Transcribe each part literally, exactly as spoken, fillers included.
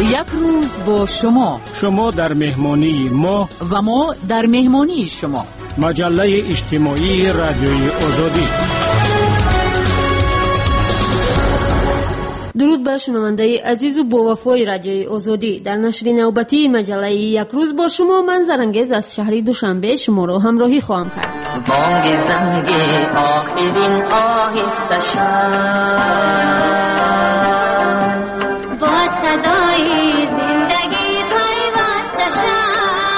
یک روز با شما، شما در مهمانی ما و ما در مهمانی شما. مجله اجتماعی رادیوی آزادی. درود به شنونده عزیز و با وفای رادیوی آزادی. در نشر نوبتی مجله یک روز با شما، من زرنگز از شهر دوشنبه شما را همراهی خواهم کرد. بانگ زنگ آخرین آهسته شد، با صدای زندگی پیوسته شد.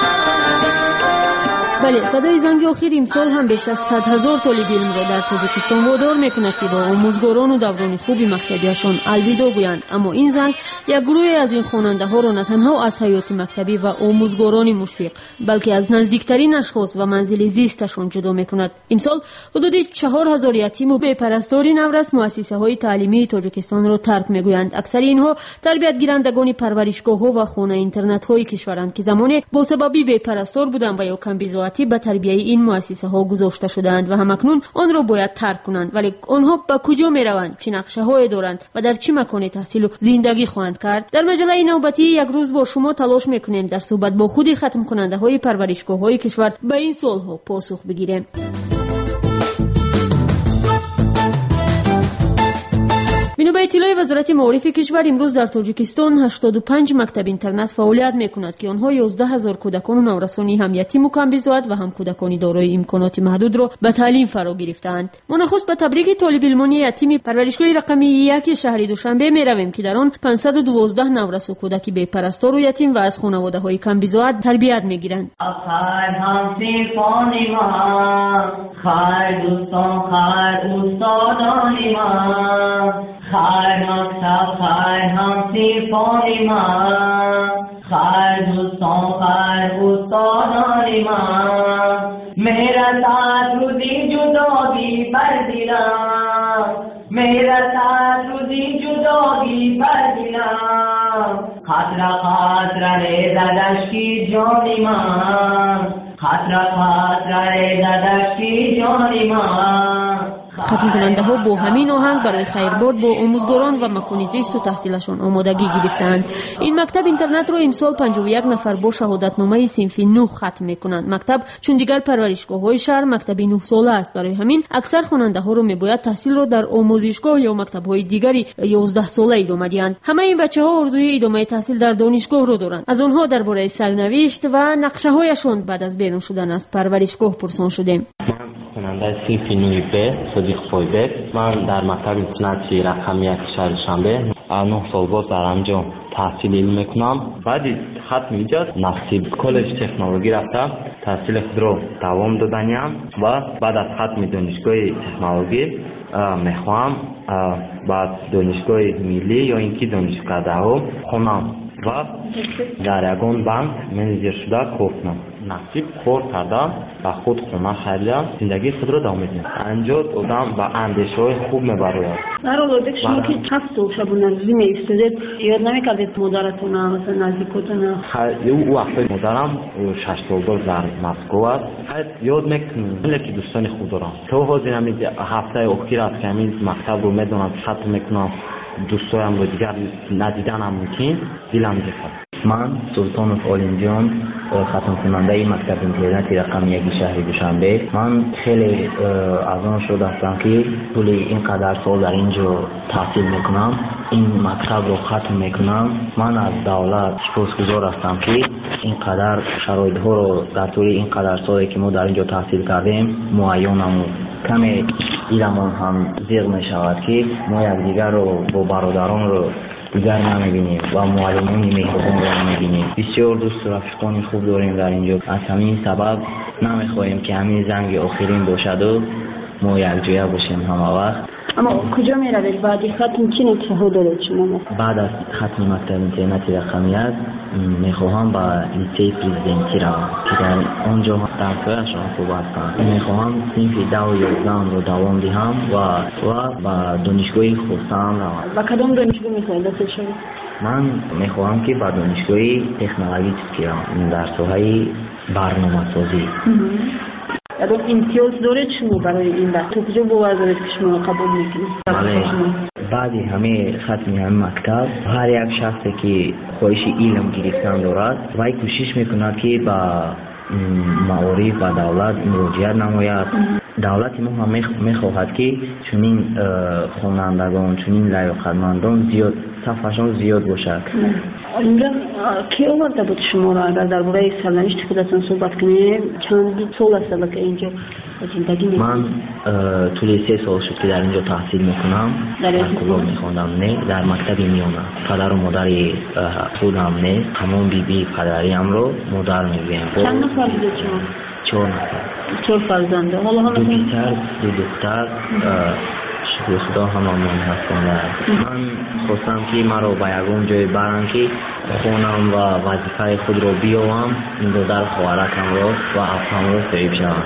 بله، صدای زنگ آخر امسال هم بیش از صد هزار طالب علم را در تاجیکستان وادار میکند که با آموزگاران و دوران خوبی مکتبیشان الوداع گویند. اما این زنگ یک گروه از این خواننده ها را نه تنها از حیات مکتبی و آموزگاران مشفق، بلکه از نزدیکترین اشخاص و منزل زیستشان جدا میکند. امسال حدود چهار هزار یتیم و بی‌پرستار نورس مؤسسه های تعلیمی تاجیکستان را ترک میگویند. اکثر اینها تربیت گیرندگان پرورشگاه ها و خانه اینترنت های کشورند که زمانی با سبب بی‌پرستار بودند و یا کم بضاعتی به تربیت این مؤسسه ها گذاشته شدند و همکنون آن را باید ترک کنند. ولی آنها به کجا می روند، چه نقشه های دارند و در چه مکان تحصیل و زندگی خواهند کرد؟ در مجله نوبتی یک روز با شما تلاش میکنیم در صحبت با خود ختم کننده های پرورشگاه های کشور به این سوال ها پاسخ بگیریم. بنابر اطلاع وزارت معارف کشور، امروز در تاجیکستان هشتاد و پنج مکتب اینترنت فعالیت میکند که آنها یازده هزار کودکان و نورسانی هم یتیم و کم بضاعت و هم کودکانی دارای امکانات محدود را به تعلیم فرا گرفتند. ما نخست به تبریک طالب علمان یتیم پرورشگاه رقم یک شهر دوشنبه میرویم که در آن پانصد و دوازده نورس و کودک بی‌پرستار و یتیم و از خانواده های کم بضاعت تربیت میگیرند. خیر همسی فانی ما، خیر دوستان، خیر استادانی ما، خیر مکتب، خیر همسی فانی ما، خیر دوستان، خیر استادانی ما. میرسد روزی جدایی بر دلم، میرسد روزی جدایی بر دلم. خطر خطر ریزد اشکی جانی من، خطر خطر ریزد اشکی جانی من. ختم کننده ها با همین آهنگ برای خیرباد با آموزگاران و مکان زیست و تحصیلشان آمادگی گرفتند. این مکتب اینترنت را امسال پنجاه و یک نفر با شهادتنامه صنف نه ختم میکنند. مکتب چون دیگر پرورشگاه های شهر مکتب نه ساله است، برای همین اکثر خواننده ها را میباید تحصیل را در آموزشگاه یا مکتب های دیگری یازده ساله ادامه دهند. همه این بچه ها آرزوی ادامه تحصیل در دانشگاه را دارند. از آنها درباره سرنوشت و نقشه هایشان بعد از بیرون شدن از پرورشگاه پرسان شدیم. خواننده صنف نه ب صدیق فایبک، من در مکتب اینترنت رقم یک شهر دوشنبه نه سال باز در آنجا تحصیل علم میکنم. بعد ختم ایجاد نصیب کالج تکنولوژی رفتم، تحصیل خود را دوام دادم و بعد از ختم دانشگاه تکنولوژی میخوام بعد دانشگاه ملی یا اینکه دانشکده ها خونم و در یگان بانک منیجر شده کار کنم. نصیب کار کردم و خود خونه خریدم، زندگی خود را ادامه میدم. انجا آدم با اندیشه های خوب میبره. در حالی که شما که هفت سال شبانه روزی میایستادید، یاد نمیکردید مادرتون مثلا نزدیکتون؟ او وقتی مادرم شش سال باز در مسکو است، یاد میکنم ولی دوستان خود دارم. تو حاضر همین هفته اخیر است که همین مکتب رو میدونم، ختم میکنم، دوستایم رو دیگر ندیدنم ممکن، دلم میخواد. من سلطان عالمجان، ختم کننده مکتب اینترنت رقم یک شهر دوشنبه. من خیلی از آن شده هستم که طول اینقدر سال در اینجا تحصیل میکنم، این مکتب رو ختم میکنم. من از دولت سپاسگزار هستم که اینقدر شرایط ها رو در طول اینقدر سالی که ما در اینجا تحصیل کردیم مهیا نمود. کمی علمون هم زیغ می شود که ما یکدیگر رو با برادران رو دیگر نمیبینیم و معلمانی میکروفون رو نمیبینیم. بسیار دوست و رفیقان خوب داریم در اینجا. از همین سبب نمیخواهیم که همین زنگ آخرین باشد و ما یک جایه باشیم همه وقت. اما کجا میروید بعد ختم؟ چی نقشه ها دارید شما؟ بعد از ختم مکتب اینترنت رقم یک میخواهم با لیسه پرزیدنتی روم که در آنجا درسایشان خوب هستند. میخواهم صنف ده و یازده رو دوام دهم و و با دانشگاه خراسان روم. با کدام دانشگاه میخواهید داخل شوید؟ من میخواهم که با دانشگاه تکنولوژی روم در ساحه برنامه‌سازی. یادم امتیاز داره شما برای این وقت؟ تو کجا باور دارید که شما قبول میکنید؟ بله، بعدی همه ختم همه مکتب هر یک شخصی که خواهش علم گرفتن دارد وای کوشش میکند که با معارف و دولت مراجعه نماید. دولت ما هم میخواهد که چنین خوانندگان چنین لیاقتمندان زیاد صفحه‌شان زیاد باشد. اینجا کی آورده بود شما را اگر درباره سرنوشت خودتان صحبت کنیم؟ چند سال است که اینجا زندگی میکنید؟ من طول سه سال شد که در اینجا تحصیل میکنم. در کلاب میخوندم نه در مکتب میانه. پدر و مادر خودم نه همون بی بی پدریم رو مادر میگیم. چند نفر بودید شما؟ چهار نفر. چهار فرزند. حالا هم دو پسر دو دختر. شکر خدا هممون هستند. من خواستم که مرا به یگان جای برم که خونم و وظیفه خود را بیاوم این دو در خواهرکم را و افهم را صحیب شوم.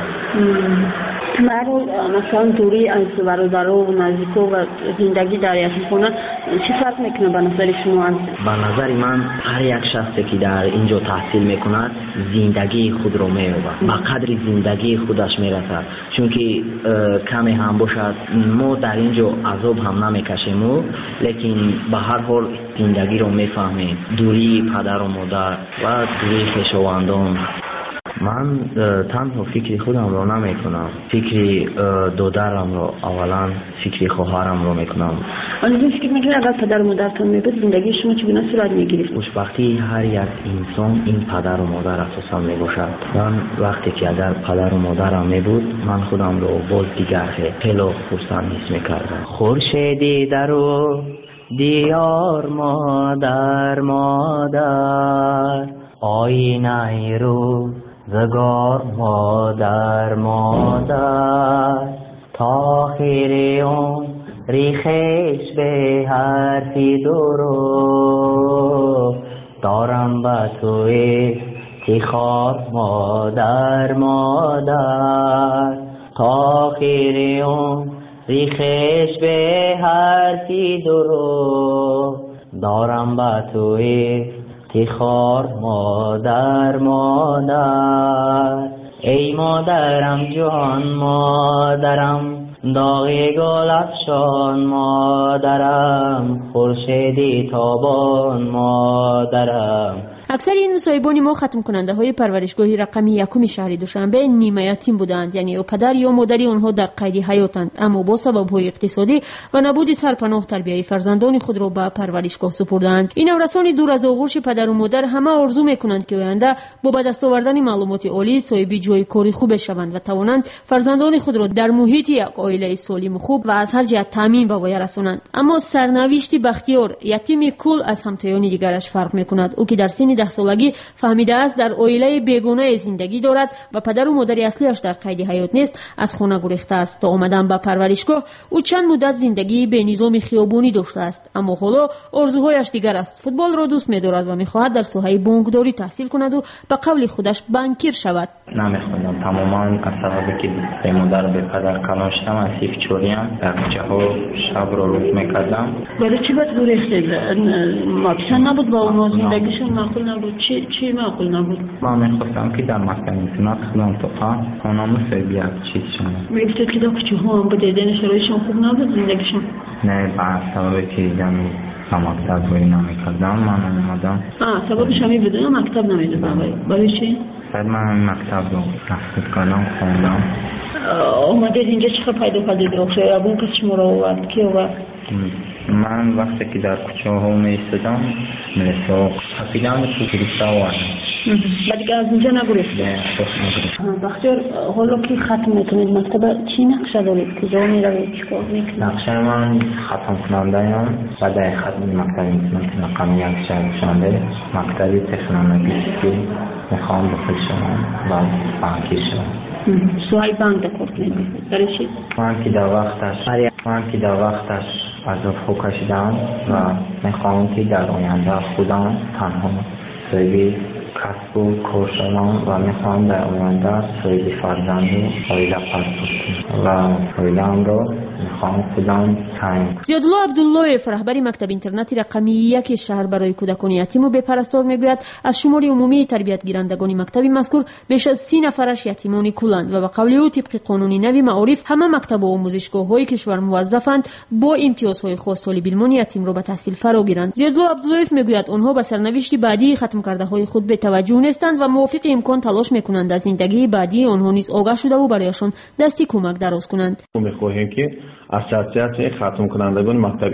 مرا مثلا دوری از برادرها و نزدیکا و زندگی در یک خانه چی فرق میکنه به نظر شما؟ به نظر من هر یک شخصی که در اینجا تحصیل میکند زندگی خود را مییابد به قدر زندگی خودش میرسد چون که کمی هم باشد ما در اینجا عذاب هم نمیکشیم لیکن به هر حال زندگی را میفهمیم دوری پدر و مادر و دوری خویشاوندان. من تنها فکری خودم را نمی کنم فکری دادرم را اولا فکری خواهرم را می کنم. آنجا فکر میکنم اگر پدر و مادرتان میبود زندگی شما چگونه صورت میگیرید؟ خوشبختی هر یک انسان این پدر و مادر اساسا می باشد. من وقتی که اگر پدر و مادرم می بود من خودم را باز دیگر خیلی خرسند حس میکردم. خورشیدی در و دیار مادر مادر آینه رو زگار مادر مادر تا خیر اون ریخش به حرفی درو دارم با توی تیخار مادر مادر تا خیر اون ریخش به حرفی درو دارم با توی تیخار مادر مادر ای مادرم جان مادرم داغ گل افشان مادرم خورشیدی تابان مادرم. اکثر این مصاحبان ما ختم کننده های پرورشگاهی رقمی یکم شهر دوشنبه نیمه یتیم بودند، یعنی او پدر یا مادری آنها در قید حیاتند اما با سبب های اقتصادی و نبود سرپناه تربیت فرزندان خود را به پرورشگاه سپردند. این نورسان دور از آغوش پدر و مادر همه آرزو میکنند که آینده با به دست آوردن معلومات عالی صاحب جای کاری خوب شوند و توانند فرزندان خود را در محیط یک عائله سالم و خوب و از هر جهت تامین به وی رسانند. اما سرنوشت بختیار یتیم کل از همتایان دیگرش فرق میکند. او که در سن ده سالگی فهمیده است در عائله بیگانه زندگی دارد و پدر و مادر اصلیش در قید حیات نیست از خانه گریخته است. تا آمدن به پرورشگاه او چند مدت زندگی به نظام خیابانی داشته است اما حالا آرزوهایش دیگر است. فوتبال را دوست می‌دارد و می‌خواهد در ساحه بانکداری تحصیل کند و به قول خودش بانکیر شود. نمی‌خواهم تماما از سببی که به مادر به پدر کلان شدم از سیف چوریم در کوچه‌ها شب را روز می‌کردم. برای چی باید گریختید؟ ماکسن نبود با اونها زندگیشون معقول نبود؟ چی چی معقول نبود؟ من می‌خواستم که در مسکن اینترنت خودم تو خان خانم سبیه چیز شدم. می‌گفتید که در کوچه‌ها هم بوده دیدن شرایطشون خوب نبود زندگیشون؟ نه به سببی که یعنی مکتب روی نمی‌کردم من اومدم. آه سببش همی بوده مکتب نمی‌دادم. برای چی؟ بعد من مکتب رو رفت کردم خوندم. اومدید اینجا چه پیدا کردید؟ اخشای ابون کس شما رو آورد کی آورد؟ من وقتی که در کوچه ها می ایستادم ملسا حفیدم تو گریسته آوردم. بعد دیگه از اینجا نگریفت؟ نه خود نگریفت. بختیار حالا که ختم میکنید مکتب چی نقشه دارید؟ کجا میروید؟ چیکار میکنید؟ نقشه من ختم کننده ام و در ختم مکتب اینترنت رقمی یک شهر دوشنبه مکتبی تکنولوژی میخوام داخل شدم و بانکی شدم. سوای بانک دکور کنید؟ برای چی؟ من که در وقتش من که در وقتش از خود کشیدم و میخوام که در آینده خودم تنها صاحب کسب و کار شدم و میخوام در آینده صاحب فرزند و عائله پرورش کنم و عائله‌ام را میخوام خودم تعیین. زیادالله عبداللهیف رهبر مکتب اینترنتی رقمی یک شهر برای کودکان یتیم و بی پرستار میگوید از شمار عمومی تربیت گیرندگان مکتب مذکور بیش از سی نفرش یتیمان کولند و به قول او طبق قانون نوی معارف همه مکتب و آموزشگاه‌های کشور موظفند با امتیازهای خاص طالب علمان یتیم را به تحصیل فرا گیرند. زیادالله عبداللهیف میگوید آنها به سرنوشت بعدی ختم کرده های خود به توجه نیستند و موافق امکان تلاش میکنند از زندگی بعدی آنها نیز آگاه شده و برایشان دستی کمک دراز کنند. میخواهیم که اساسیات ختم کنندگان مکتب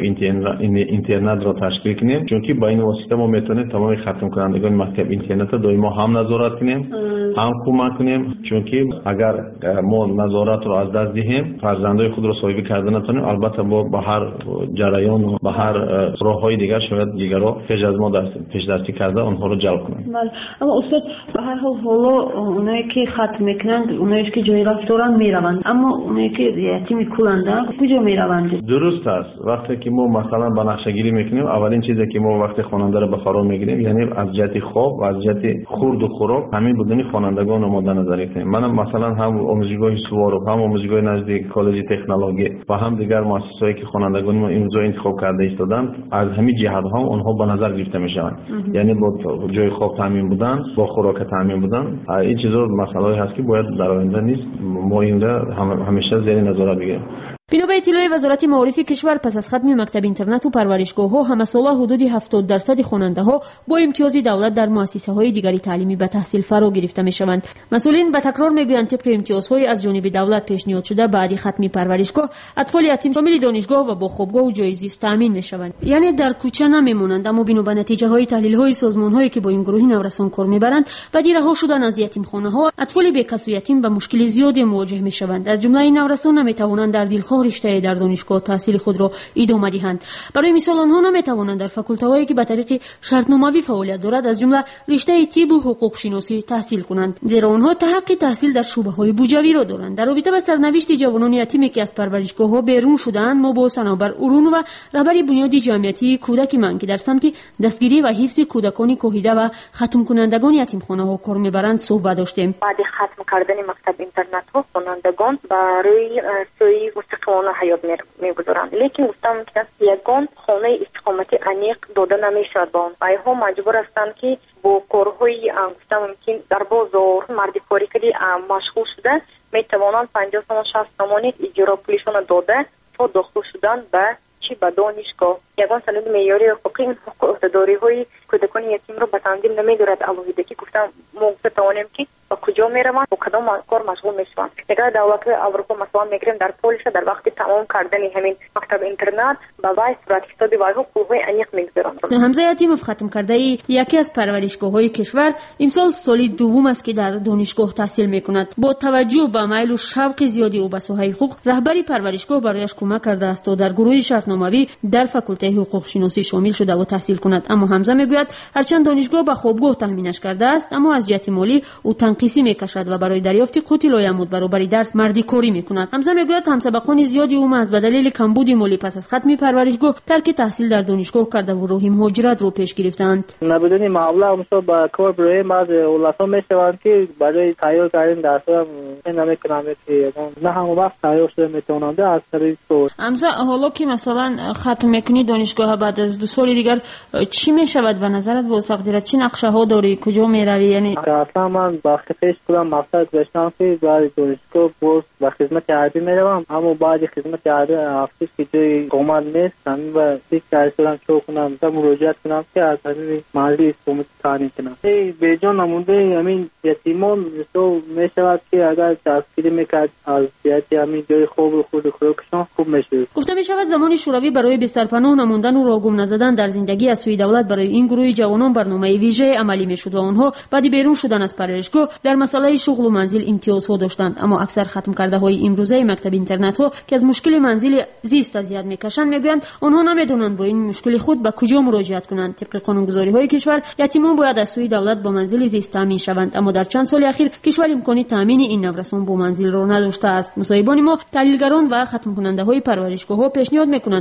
اینترنت را تشکیل کنیم، چون که با این واسطه ما میتونیم تمام ختم کنندگان مکتب اینترنت را دائما هم نظارت کنیم هم کمک کنیم، چون که اگر ما نظارت را از دست دهیم فرزندای خود را صاحب کردن نتونیم، البته با به هر جریان و به هر راههای دیگر شاید دیگرها پیش از ما دست پیش دستی کرده آنها را جلب کنیم. بله، اما استاد به هر حال حالا اونایی که ختم میکنند اونایی که جای رفت دارن میروند، اما اونایی که یتیم کولند کجا میروند؟ درست است. وقتی که ما مثلا با نقشه گیری میکنیم، اولین چیزی که ما وقتی خواننده را به فرا میگیریم یعنی از جهت خواب و از جهت خورد و خوراک همین بودنی خوانندگان رو مد نظر گرفتیم. من مثلا هم آموزشگاه سوارو، هم آموزشگاه نزدیک کالج تکنولوژی و هم دیگر مؤسسه‌ای که خوانندگان ما امضا انتخاب کرده ایستادند، از همین جهت ها اونها به نظر گرفته میشن، یعنی با جای خواب تامین بودن، با خوراک تامین بودن. این چیزا مسائلی هست که باید در آینده نیست ما این را همیشه زیر نظارت بگیریم. بنا به اطلاع وزارت معارف کشور پس از ختم مکتب اینترنت و پرورشگاه‌ها همساله حدود هفتاد درصد خواننده‌ها با امتیاز دولت در مؤسسه‌های دیگری تعلیمی به تحصیل فرا گرفته می‌شوند. مسئولین به تکرار می‌گویند طبق امتیازهای از جانب دولت پیشنهاد شده بعد ختم پرورشگاه اطفال یتیم شامل دانشگاه و با خوابگاه و جای زیست تامین می‌شوند، یعنی در کوچه نمی‌مانند. اما بنا به نتیجه‌های تحلیل‌های سازمان‌هایی که با این گروه نورسان کار می‌برند بعد رها شدن از یتیمخانه‌ها اطفال بی‌کس و یتیم به مشکل زیادی مواجه می‌شوند. از جمله این نورسان نمی‌توانند در دلخواه رشته در دانشگاه تحصیل خود را ادامه دهند. برای مثال آنها نمی‌توانند در فاکولته‌هایی که به طریق شرطنامه‌ای فعالیت دارد از جمله رشته طب و حقوق شناسی تحصیل کنند، زیرا آنها تحقق تحصیل در شعبه‌های بوجوی را دارند. در رابطه با سرنوشت جوانان یتیمی که از پرورشگاه‌ها بیرون شدند، ما با صنوبر اورون و رهبر بنیاد جمعیتی کودک من که در سمت دستگیری و حفظ کودکان کوهیده و ختم کنندگان یتیمخانه‌ها کار می‌برند صحبت داشتیم. بعد ختم کردن مکتب اینترنت ها خوانندگان برای سوی مستقلانه حیات میگذارند، لیکن گفتم که یگان خانه استقامتی عمیق داده نمیشود به آنها. مجبور هستند که با کارهای گفتم ممکن در بازار مردی کاری کردی مشغول شده میتوانند پنجاه تومان شصت تومان اجاره پولشون داده تا داخل شدن به چی به دانشگاه. یگان سند معیاری حقوقی این حقوق عهدهداری های کودکان یتیم رو به تنظیم نمیدارد. علاوه که گفتم ما توانیم که با کجا میروند و کدام کار مشغول میشوند. اگر دولت اروپا مثلا میگیریم در پولش در وقت تمام کردن همین مکتب اینترنت با وای صورت حسابی وای حقوقی عمیق میگذارند. حمزه یتیموف ختم کرده یکی از پرورشگاه‌های کشور امسال سال دوم است که در دانشگاه تحصیل میکند. با توجه به میل و شوق زیادی او به ساحه حقوق، رهبری پرورشگاه برایش کمک کرده است تا در گروه شرطنامه‌ای در فاکولته حقوق شناسی شامل شده و تحصیل کند. اما حمزه میگوید هرچند دانشگاه به خوابگاه تامینش کرده است، اما از جهت مالی او تنقیسی میکشد و برای دریافت قوت لایمود برابر درس مردی کاری میکند. حمزه میگوید همسبقان زیادی او از بدلیل کمبود مالی پس از ختم پرورشگاه ترک تحصیل در دانشگاه کرده و راه مهاجرت رو پیش گرفتند. نبودن مبلغ مثلا با کار برای بعض اولادها میشوند که برای تیار کردن درس‌ها نمیکنند که نه هم وقت تیار شده میتونند از طریق تو. حمزه حالا که مثلا ختم میکنی دانشگاه بعد از دو سال دیگر چی میشود به نظرت با تقدیرت؟ چه نقشه ها داری؟ کجا میروی؟ یعنی اصلا من وقتی پیش کردم مقصد داشتم که بعد دانشگاه باز به خدمت اربی میروم، اما بعد خدمت اربی افسوس که جای قومت نیست و یک کارشون چو کنم تا مراجعه کنم که از همین مالی استومت تعیین کنم. ای به جان نمونده همین یتیمان تو میشود که اگر دستگیری میکرد از جهت همین جای خوب و خود خوراکشان خوب میشه. گفته میشود زمان شوروی برای بسترپناه نموندن و راه گم نزدن در زندگی از سوی دولت برای این گروه جوانان برنامه ویژه عملی میشد و آنها بعد بیرون شدن از پرورشگاه در مسئله شغل و منزل امتیازها داشتند. اما اکثر ختم کرده های امروزه مکتب اینترنت ها که از مشکل منزل زیست اذیت میکشند میگویند آنها نمیدونند با این مشکل خود به کجا مراجعت کنند. طبق قانونگذاری های کشور یتیمان باید از سوی دولت با منزل زیست تامین شوند، اما در چند سال اخیر کشور امکانی تامین این نورسان با منزل را نداشته است. مصاحبان ما تحلیلگران و ختم کننده های پرورشگاه ها پیشنهاد میکنند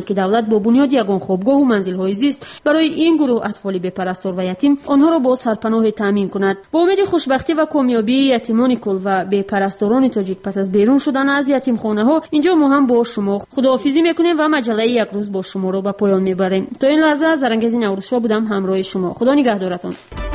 که دولت با بنیاد یگان خوابگاه و منزل‌های زیست برای این گروه اطفال بی‌پرستار و یتیم آنها را با سرپناه تامین کند. با امید خوشبختی و کامیابی یتیمان کل و بی‌پرستاران تاجیک پس از بیرون شدن از یتیمخانه‌ها، اینجا ما هم با شما خداحافظی میکنیم و مجله یک روز با شما را به پایان میبریم. تا این لحظه از زرنگزی نوروزشاه بودم همراه شما. خدا نگهدارتان.